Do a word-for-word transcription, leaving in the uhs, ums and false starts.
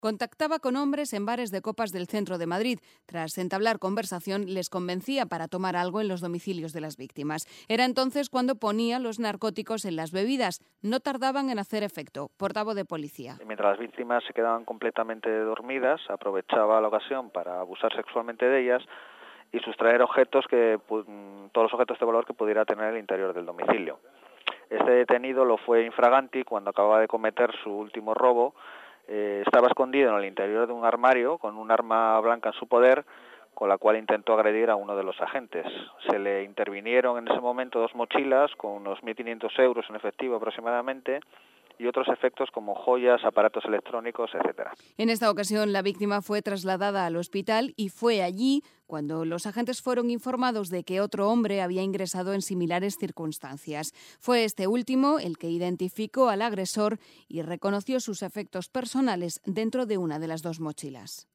Contactaba con hombres en bares de copas del centro de Madrid. Tras entablar conversación, les convencía para tomar algo en los domicilios de las víctimas. Era entonces cuando ponía los narcóticos en las bebidas. No tardaban en hacer efecto. Portavoz de policía. Mientras las víctimas se quedaban completamente dormidas, aprovechaba la ocasión para abusar sexualmente de ellas y sustraer objetos que todos los objetos de valor que pudiera tener el interior del domicilio. Este detenido lo fue infraganti cuando acababa de cometer su último robo. Eh, estaba escondido en el interior de un armario con un arma blanca en su poder, con la cual intentó agredir a uno de los agentes. Se le intervinieron en ese momento dos mochilas con unos mil quinientos euros en efectivo aproximadamente y otros efectos como joyas, aparatos electrónicos, etcétera. En esta ocasión, la víctima fue trasladada al hospital y fue allí cuando los agentes fueron informados de que otro hombre había ingresado en similares circunstancias. Fue este último el que identificó al agresor y reconoció sus efectos personales dentro de una de las dos mochilas.